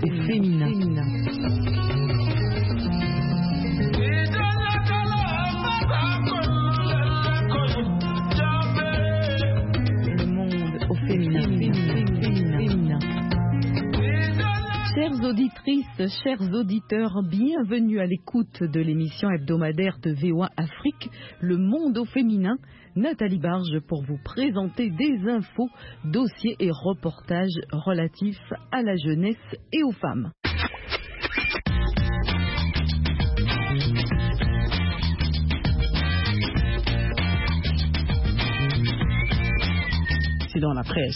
féminin. Le monde au féminin. Chères auditrices, chers auditeurs, bienvenue à l'écoute de l'émission hebdomadaire de VOA Afrique, Le Monde au Féminin. Nathalie Barge pour vous présenter des infos, dossiers et reportages relatifs à la jeunesse et aux femmes. C'est dans la presse.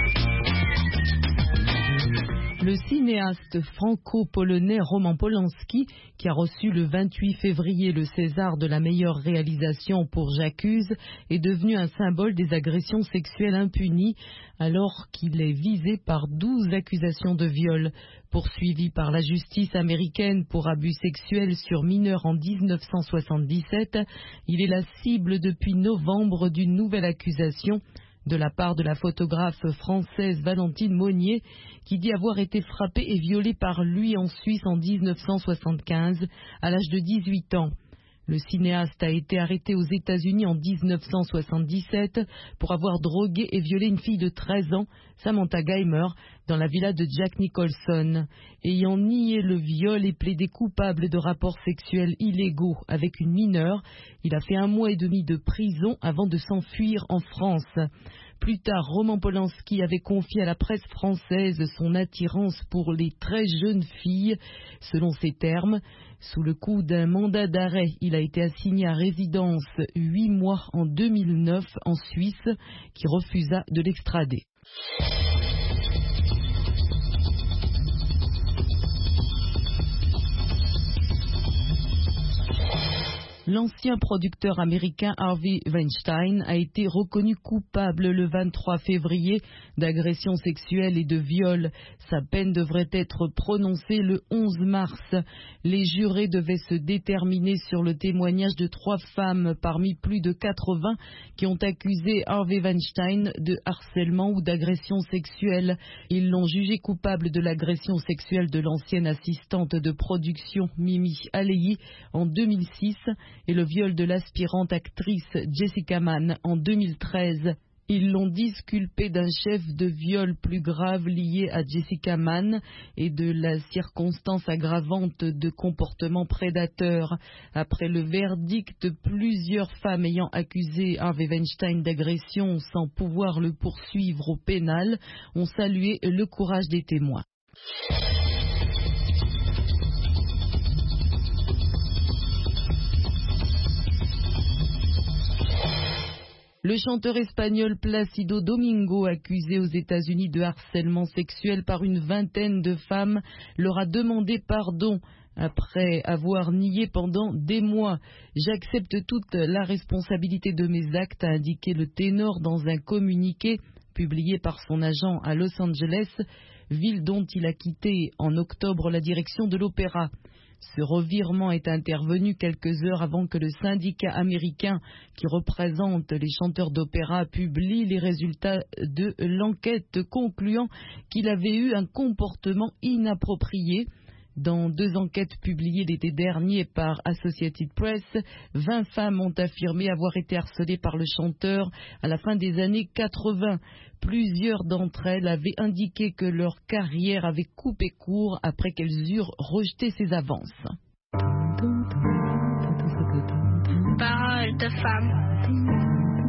Le cinéaste franco-polonais Roman Polanski, qui a reçu le 28 février le César de la meilleure réalisation pour J'accuse, est devenu un symbole des agressions sexuelles impunies alors qu'il est visé par 12 accusations de viol. Poursuivi par la justice américaine pour abus sexuels sur mineurs en 1977, il est la cible depuis novembre d'une nouvelle accusation de la part de la photographe française Valentine Monnier, qui dit avoir été frappée et violée par lui en Suisse en 1975 à l'âge de 18 ans. Le cinéaste a été arrêté aux États-Unis en 1977 pour avoir drogué et violé une fille de 13 ans, Samantha Geimer, dans la villa de Jack Nicholson. Ayant nié le viol et plaidé coupable de rapports sexuels illégaux avec une mineure, il a fait 1 mois et demi de prison avant de s'enfuir en France. Plus tard, Roman Polanski avait confié à la presse française son attirance pour les très jeunes filles. Selon ses termes, sous le coup d'un mandat d'arrêt, il a été assigné à résidence 8 mois en 2009 en Suisse, qui refusa de l'extrader. L'ancien producteur américain Harvey Weinstein a été reconnu coupable le 23 février d'agression sexuelle et de viol. Sa peine devrait être prononcée le 11 mars. Les jurés devaient se déterminer sur le témoignage de 3 femmes parmi plus de 80 qui ont accusé Harvey Weinstein de harcèlement ou d'agression sexuelle. Ils l'ont jugé coupable de l'agression sexuelle de l'ancienne assistante de production Mimi Alehi en 2006 et le viol de l'aspirante actrice Jessica Mann en 2013. Ils l'ont disculpé d'un chef de viol plus grave lié à Jessica Mann et de la circonstance aggravante de comportement prédateur. Après le verdict, plusieurs femmes ayant accusé Harvey Weinstein d'agression sans pouvoir le poursuivre au pénal ont salué le courage des témoins. Le chanteur espagnol Plácido Domingo, accusé aux États-Unis de harcèlement sexuel par une vingtaine de femmes, leur a demandé pardon après avoir nié pendant des mois. « J'accepte toute la responsabilité de mes actes », a indiqué le ténor dans un communiqué publié par son agent à Los Angeles, ville dont il a quitté en octobre la direction de l'opéra. Ce revirement est intervenu quelques heures avant que le syndicat américain qui représente les chanteurs d'opéra publie les résultats de l'enquête concluant qu'il avait eu un comportement inapproprié. Dans 2 enquêtes publiées l'été dernier par Associated Press, 20 femmes ont affirmé avoir été harcelées par le chanteur à la fin des années 80. Plusieurs d'entre elles avaient indiqué que leur carrière avait coupé court après qu'elles eurent rejeté ses avances. Parole de femme.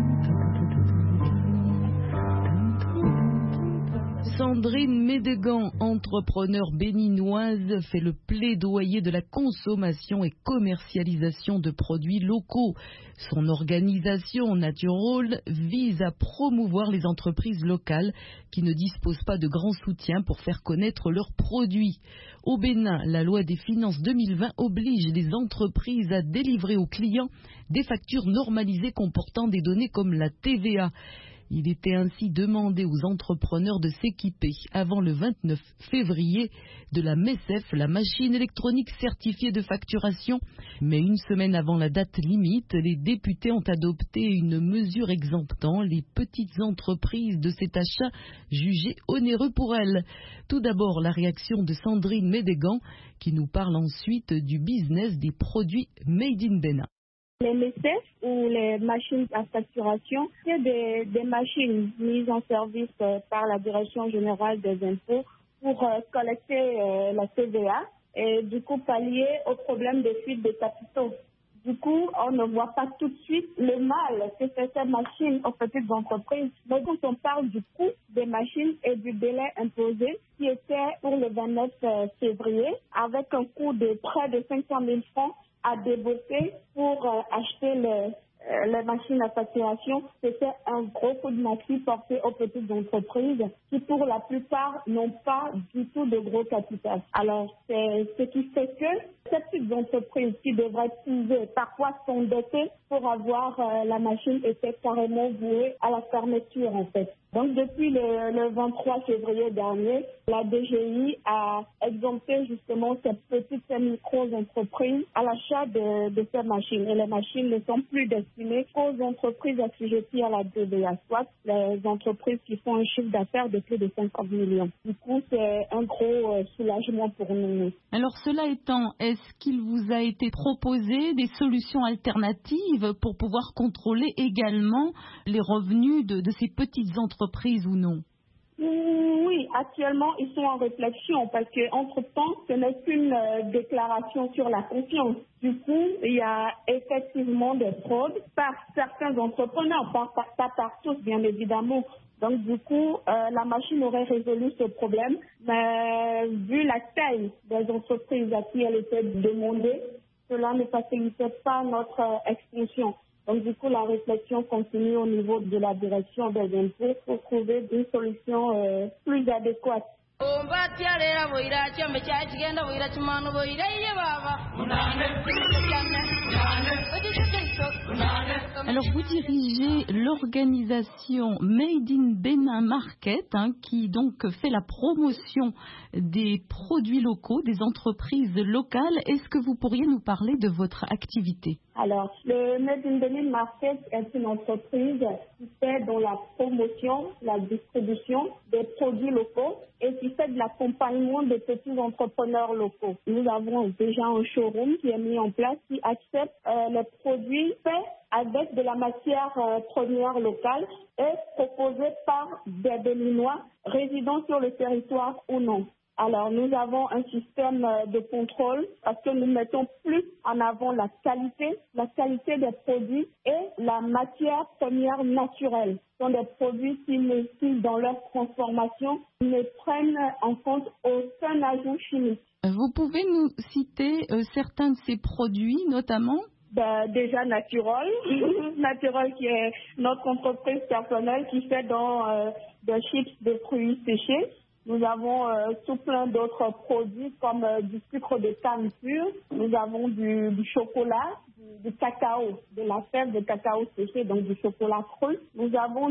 Sandrine Médegan, entrepreneure béninoise, fait le plaidoyer de la consommation et commercialisation de produits locaux. Son organisation Naturol vise à promouvoir les entreprises locales qui ne disposent pas de grands soutiens pour faire connaître leurs produits. Au Bénin, la loi des finances 2020 oblige les entreprises à délivrer aux clients des factures normalisées comportant des données comme la TVA. Il était ainsi demandé aux entrepreneurs de s'équiper avant le 29 février de la MECEF, la machine électronique certifiée de facturation. Mais une semaine avant la date limite, les députés ont adopté une mesure exemptant les petites entreprises de cet achat jugé onéreux pour elles. Tout d'abord, la réaction de Sandrine Médégan qui nous parle ensuite du business des produits Made in Bénin. Les MECEF ou les machines à facturation, c'est des machines mises en service par la Direction générale des impôts pour collecter la TVA et du coup pallier au problème de fuite de capitaux. Du coup, on ne voit pas tout de suite le mal que fait ces machines aux petites entreprises. Mais quand on parle du coût des machines et du délai imposé, qui était pour le 29 février, avec un coût de près de 500 000 francs, à débourser pour acheter les machines à facturation, c'était un gros coup de massue porté aux petites entreprises qui, pour la plupart, n'ont pas du tout de gros capital. Alors, c'est ce qui fait que ces petites entreprises qui devraient puiser, parfois s'endetter pour avoir la machine, étaient carrément vouées à la fermeture, en fait. Donc, depuis le 23 février dernier, la DGI a exempté justement ces petites et micro-entreprises à l'achat de ces machines. Et les machines ne sont plus destinées aux entreprises assujetties à la TVA, soit les entreprises qui font un chiffre d'affaires de plus de 50 millions. Du coup, c'est un gros soulagement pour nous. Alors, cela étant, est-ce qu'il vous a été proposé des solutions alternatives pour pouvoir contrôler également les revenus de ces petites entreprises ou non? Oui, actuellement, ils sont en réflexion parce qu'entre-temps, ce n'est qu'une déclaration sur la confiance. Du coup, il y a effectivement des fraudes par certains entrepreneurs, pas par tous, bien évidemment. Donc, du coup, la machine aurait résolu ce problème, mais vu la taille des entreprises à qui elle était demandée, cela ne facilitait pas notre extension. Donc, du coup, la réflexion continue au niveau de la direction des impôts pour trouver une solution plus adéquate. Alors vous dirigez l'organisation Made in Bénin Market qui donc fait la promotion des produits locaux, des entreprises locales. Est-ce que vous pourriez nous parler de votre activité? Alors, le Made in Bénin Market est une entreprise qui fait dans la promotion, la distribution des produits locaux et qui fait de l'accompagnement des petits entrepreneurs locaux. Nous avons déjà un showroom qui est mis en place qui accepte les produits faits avec de la matière première locale et proposée par des Béninois résidant sur le territoire ou non. Alors, nous avons un système de contrôle parce que nous mettons plus en avant la qualité des produits et la matière première naturelle. Ce sont des produits qui, dans leur transformation, ne prennent en compte aucun ajout chimique. Vous pouvez nous citer certains de ces produits, notamment? Déjà Naturel, Naturel qui est notre entreprise personnelle qui fait des chips de fruits séchés. Nous avons tout plein d'autres produits comme du sucre de canne pur. Nous avons du chocolat, du cacao, de la fève de cacao séché, donc du chocolat cru. Nous avons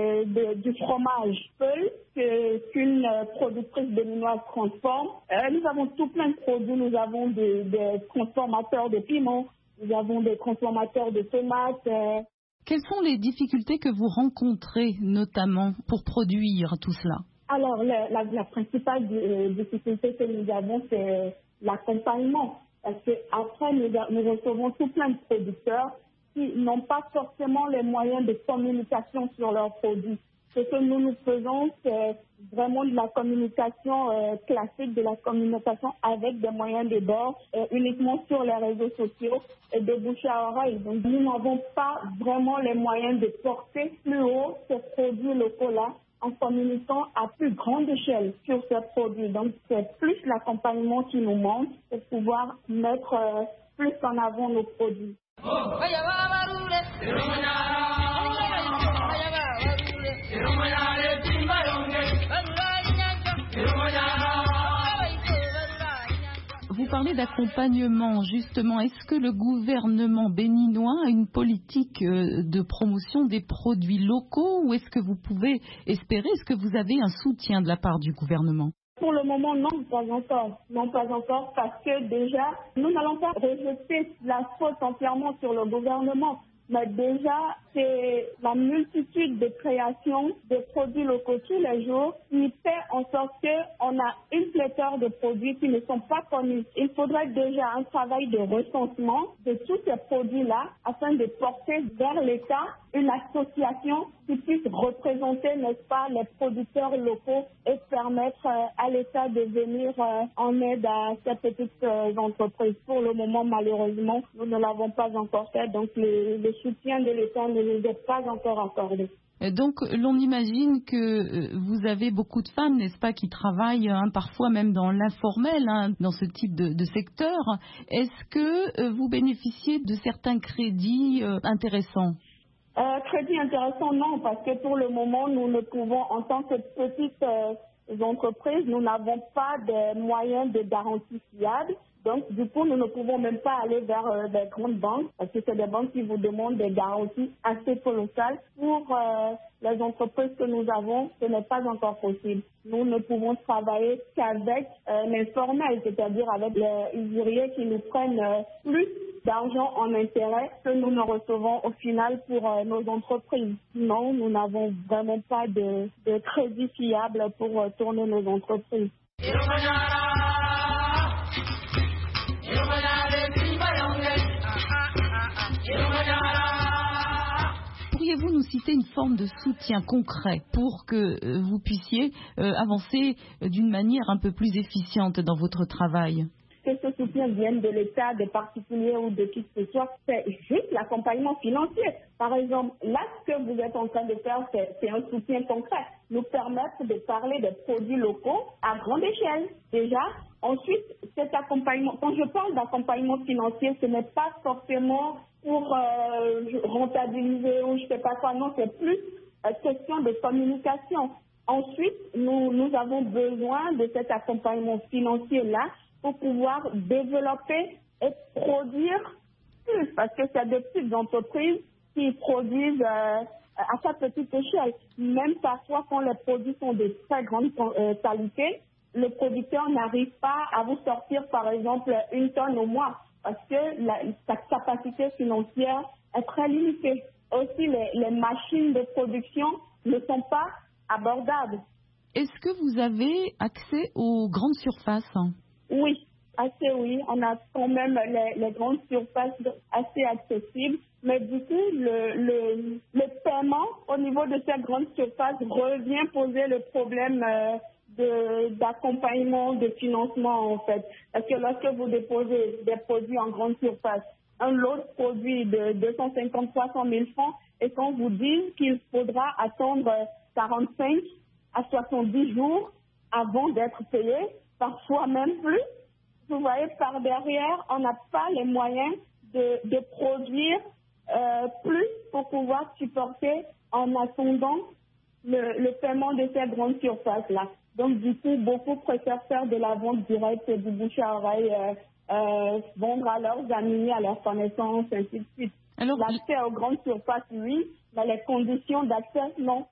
du fromage Peul qu'une productrice béninoise transforme. Nous avons tout plein de produits. Nous avons des transformateurs de piments. Nous avons des transformateurs de tomates. Quelles sont les difficultés que vous rencontrez notamment pour produire tout cela? Alors, la principale difficulté que nous avons, c'est l'accompagnement. Parce qu'après, nous recevons tout plein de producteurs qui n'ont pas forcément les moyens de communication sur leurs produits. Ce que nous faisons, c'est vraiment de la communication classique, de la communication avec des moyens de bord, uniquement sur les réseaux sociaux et de bouche à oreille. Donc, nous n'avons pas vraiment les moyens de porter plus haut ces produits locaux-là en communiquant à plus grande échelle sur ces produits. Donc, c'est plus l'accompagnement qui nous manque pour pouvoir mettre plus en avant nos produits. Vous parlez d'accompagnement, justement. Est-ce que le gouvernement béninois a une politique de promotion des produits locaux ou est-ce que vous pouvez espérer, est-ce que vous avez un soutien de la part du gouvernement? Pour le moment, non, pas encore. Non, pas encore, parce que déjà, nous n'allons pas rejeter la faute entièrement sur le gouvernement. Mais déjà, c'est la multitude de créations de produits locaux tous les jours qui fait en sorte qu'on a une pléthore de produits qui ne sont pas connus. Il faudrait déjà un travail de recensement de tous ces produits-là afin de porter vers l'État une association qui puisse représenter, n'est-ce pas, les producteurs locaux et permettre à l'État de venir en aide à ces petites entreprises. Pour le moment, malheureusement, nous ne l'avons pas encore fait, donc le soutien de l'État ne nous est pas encore accordé. Donc, l'on imagine que vous avez beaucoup de femmes, n'est-ce pas, qui travaillent parfois même dans l'informel, dans ce type de secteur. Est-ce que vous bénéficiez de certains crédits intéressants? Crédit intéressant, non, parce que pour le moment, nous ne pouvons, en tant que petites entreprises, nous n'avons pas de moyens de garantie fiables. Donc, du coup, nous ne pouvons même pas aller vers des grandes banques, parce que c'est des banques qui vous demandent des garanties assez colossales. Pour les entreprises que nous avons, ce n'est pas encore possible. Nous ne pouvons travailler qu'avec l'informel, c'est-à-dire avec les usuriers qui nous prennent plus d'argent en intérêt que nous ne recevons au final pour nos entreprises. Non, nous n'avons vraiment pas de crédit fiable pour tourner nos entreprises. Pourriez-vous nous citer une forme de soutien concret pour que vous puissiez avancer d'une manière un peu plus efficiente dans votre travail? Que ce soutien vienne de l'État, des particuliers ou de qui que ce soit, c'est juste l'accompagnement financier. Par exemple, là, ce que vous êtes en train de faire, c'est un soutien concret. Nous permettre de parler des produits locaux à grande échelle, déjà. Ensuite, cet accompagnement, quand je parle d'accompagnement financier, ce n'est pas forcément pour rentabiliser ou je ne sais pas quoi, non, c'est plus question de communication. Ensuite, nous avons besoin de cet accompagnement financier-là pour pouvoir développer et produire plus, parce que c'est des petites entreprises qui produisent à sa petite échelle. Même parfois, quand les produits sont de très grande qualité, le producteur n'arrive pas à vous sortir, par exemple, 1 tonne au mois, parce que sa capacité financière est très limitée. Aussi, les machines de production ne sont pas abordables. Est-ce que vous avez accès aux grandes surfaces? Oui, assez oui. On a quand même les grandes surfaces assez accessibles. Mais du coup, le paiement au niveau de ces grandes surfaces revient poser le problème d'accompagnement, de financement en fait. Parce que lorsque vous déposez des produits en grande surface, un lot de produits de 250-300 000 francs, et qu'on vous dit qu'il faudra attendre 45 à 70 jours avant d'être payé, parfois même plus. Vous voyez, par derrière, on n'a pas les moyens de produire plus pour pouvoir supporter en attendant le paiement de ces grandes surfaces-là. Donc, du coup, beaucoup préfèrent faire de la vente directe du bouche à oreille, vendre à leurs amis, à leurs connaissances, ainsi de suite. Alors, l'accès aux grandes surfaces, oui, mais les conditions d'accès, non.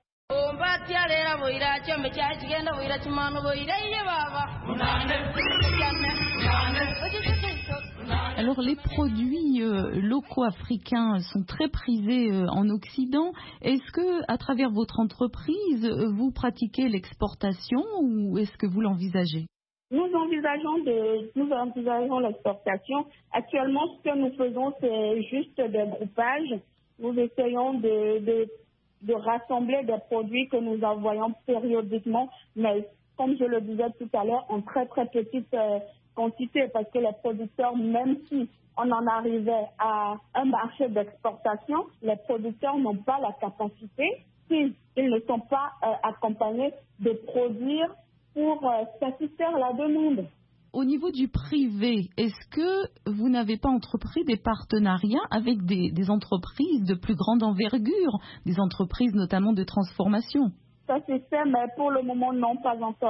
Alors les produits locaux africains sont très prisés en Occident. Est-ce que, à travers votre entreprise, vous pratiquez l'exportation ou est-ce que vous l'envisagez? Nous envisageons l'exportation. Actuellement, ce que nous faisons, c'est juste des groupages. Nous essayons de rassembler des produits que nous envoyons périodiquement, mais comme je le disais tout à l'heure, en très très petite quantité, parce que les producteurs, même si on en arrivait à un marché d'exportation, les producteurs n'ont pas la capacité, s'ils ne sont pas accompagnés, de produire pour satisfaire la demande. Au niveau du privé, est-ce que vous n'avez pas entrepris des partenariats avec des entreprises de plus grande envergure, des entreprises notamment de transformation? Ça c'est fait, mais pour le moment, non, pas encore.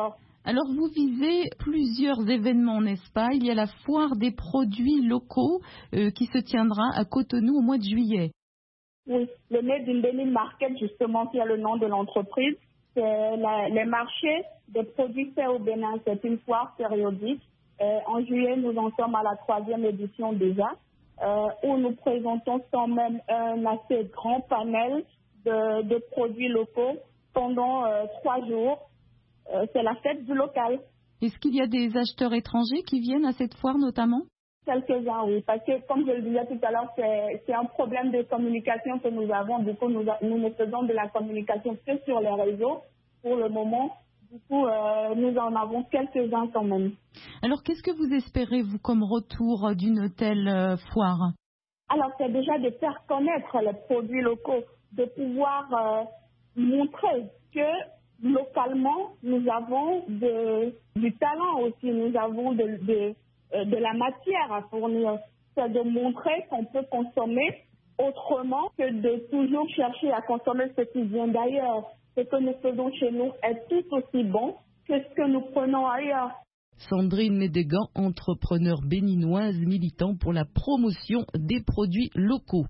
Alors vous visez plusieurs événements, n'est-ce pas? Il y a la foire des produits locaux qui se tiendra à Cotonou au mois de juillet. Oui, le Made in Benin Market, justement, qui est le nom de l'entreprise, c'est les marchés des produits faits au Bénin. C'est une foire périodique. En juillet, nous en sommes à la 3e édition déjà, où nous présentons quand même un assez grand panel de produits locaux pendant 3 jours. C'est la fête du local. Est-ce qu'il y a des acheteurs étrangers qui viennent à cette foire notamment? Quelques-uns, oui, parce que comme je le disais tout à l'heure, c'est un problème de communication que nous avons. Du coup, nous ne faisons de la communication que sur les réseaux pour le moment. Du coup, nous en avons quelques-uns quand même. Alors, qu'est-ce que vous espérez, vous, comme retour d'une telle foire? Alors, c'est déjà de faire connaître les produits locaux, de pouvoir montrer que localement, nous avons du talent aussi, nous avons de la matière à fournir. C'est de montrer qu'on peut consommer autrement que de toujours chercher à consommer ce qui vient d'ailleurs. Ce que nous faisons chez nous est tout aussi bon que ce que nous prenons ailleurs. Sandrine Médégan, entrepreneure béninoise militant pour la promotion des produits locaux.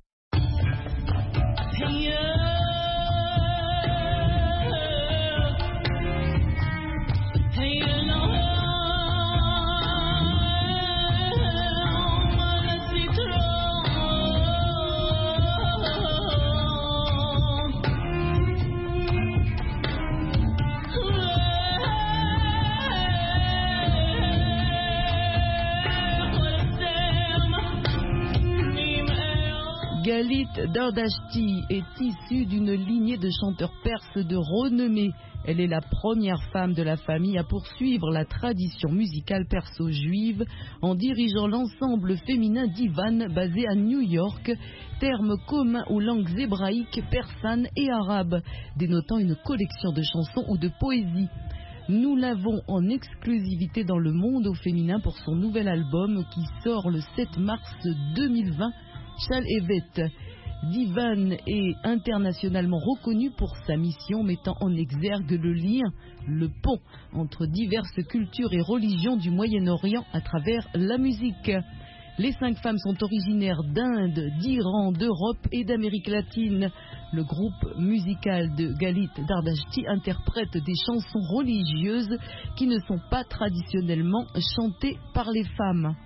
Galit Dardashti est issue d'une lignée de chanteurs perses de renommée. Elle est la première femme de la famille à poursuivre la tradition musicale perso-juive en dirigeant l'ensemble féminin d'Ivan basé à New York, terme commun aux langues hébraïques, persanes et arabes, dénotant une collection de chansons ou de poésie. Nous l'avons en exclusivité dans le monde au féminin pour son nouvel album qui sort le 7 mars 2020. Shalevet. Divan est internationalement reconnu pour sa mission mettant en exergue le lien, le pont entre diverses cultures et religions du Moyen-Orient à travers la musique. Les 5 femmes sont originaires d'Inde, d'Iran, d'Europe et d'Amérique latine. Le groupe musical de Galit Dardashti interprète des chansons religieuses qui ne sont pas traditionnellement chantées par les femmes.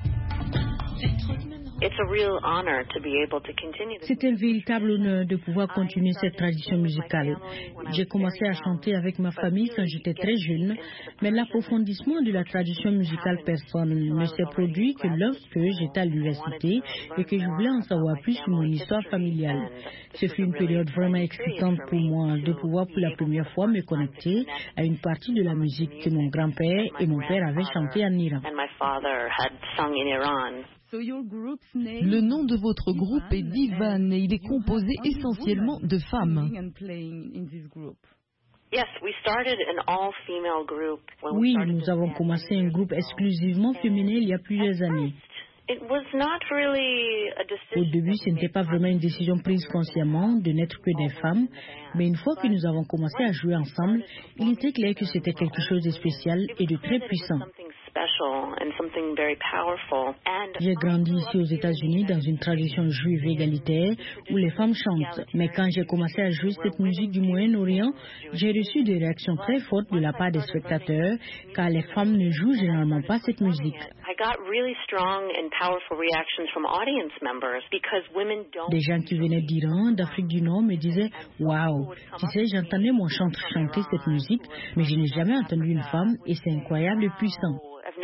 C'est un véritable honneur de pouvoir continuer cette tradition musicale. J'ai commencé à chanter avec ma famille quand j'étais très jeune, mais l'approfondissement de la tradition musicale persane ne s'est produit que lorsque j'étais à l'université et que je voulais en savoir plus sur mon histoire familiale. Ce fut une période vraiment excitante pour moi de pouvoir pour la première fois me connecter à une partie de la musique que mon grand-père et mon père avaient chantée en Iran. Le nom de votre groupe est Divan et il est composé essentiellement de femmes. Oui, nous avons commencé un groupe exclusivement féminin il y a plusieurs années. Au début, ce n'était pas vraiment une décision prise consciemment de n'être que des femmes, mais une fois que nous avons commencé à jouer ensemble, il était clair que c'était quelque chose de spécial et de très puissant. J'ai grandi ici aux États-Unis dans une tradition juive égalitaire où les femmes chantent. Mais quand j'ai commencé à jouer cette musique du Moyen-Orient, j'ai reçu des réactions très fortes de la part des spectateurs car les femmes ne jouent généralement pas cette musique. Des gens qui venaient d'Iran, d'Afrique du Nord me disaient « Waouh, tu sais, j'entendais mon chanteur chanter cette musique, mais je n'ai jamais entendu une femme et c'est incroyable et puissant. »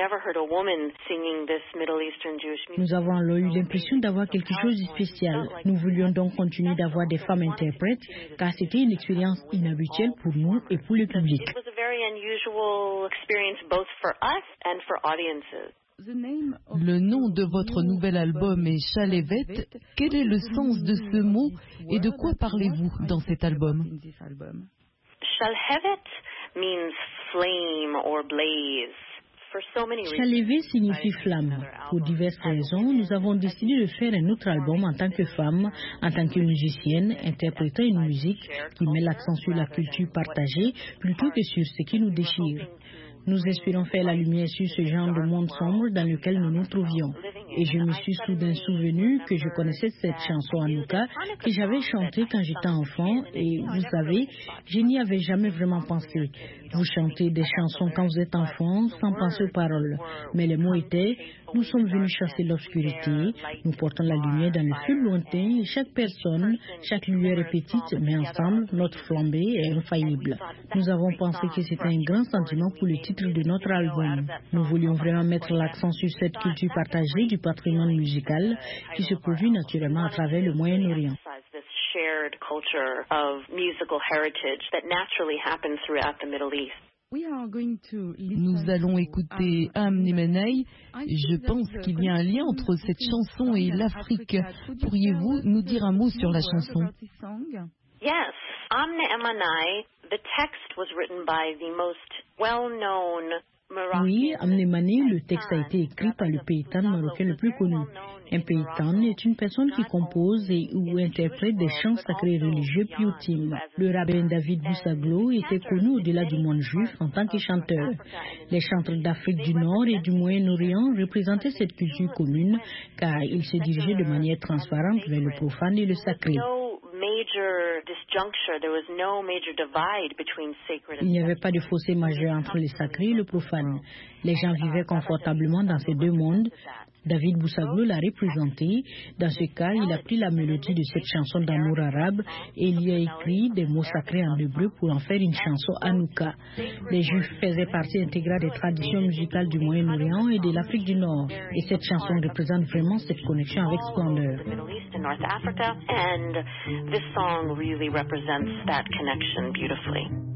Nous avons alors eu l'impression d'avoir quelque chose de spécial. Nous voulions donc continuer d'avoir des femmes interprètes car c'était une expérience inhabituelle pour nous et pour le public. Le nom de votre nouvel album est Shalevet. Quel est le sens de ce mot et de quoi parlez-vous dans cet album? Shalevet means flame or blaze. Shalevet signifie flamme. Pour diverses raisons, nous avons décidé de faire un autre album en tant que femme, en tant que musicienne, interprétant une musique qui met l'accent sur la culture partagée plutôt que sur ce qui nous déchire. Nous espérons faire la lumière sur ce genre de monde sombre dans lequel nous nous trouvions. Et je me suis soudain souvenu que je connaissais cette chanson Hanukkah que j'avais chantée quand j'étais enfant et vous savez, je n'y avais jamais vraiment pensé. Vous chantez des chansons quand vous êtes enfant sans penser aux paroles. Mais les mots étaient « Nous sommes venus chasser l'obscurité, nous portons la lumière dans le feu lointain et chaque personne, chaque lueur est petite, mais ensemble, notre flambée est infaillible. » Nous avons pensé que c'était un grand sentiment pour le titre de notre album. Nous voulions vraiment mettre l'accent sur cette culture partagée du patrimoine musical qui se produit naturellement à travers le Moyen-Orient. Shared culture of musical heritage that naturally happens throughout the Middle East. Nous allons écouter Amnemenei. Je pense qu'il y a un lien entre cette chanson et l'Afrique. Pourriez-vous nous dire un mot sur la chanson? Yes, Amne Emanai, the text was written by the most well-known Moroccan. Oui, Amnemane, le texte a été écrit par le paysan marocain le plus connu. Un paysan est une personne qui compose et ou interprète des chants sacrés religieux pioutimes. Le rabbin David Boussaglo était connu au-delà du monde juif en tant que chanteur. Les chanteurs d'Afrique du Nord et du Moyen-Orient représentaient cette culture commune car ils se dirigeaient de manière transparente vers le profane et le sacré. Il n'y avait pas de fossé majeur entre le sacré et le profane. Les gens vivaient confortablement dans ces deux mondes. David Boussaglo l'a représenté. Dans ce cas, il a pris la mélodie de cette chanson d'amour arabe et il y a écrit des mots sacrés en hébreu pour en faire une chanson Hanukkah. Les Juifs faisaient partie intégrale des traditions musicales du Moyen-Orient et de l'Afrique du Nord. Et cette chanson représente vraiment cette connexion avec splendeur. And this song really represents that connection beautifully.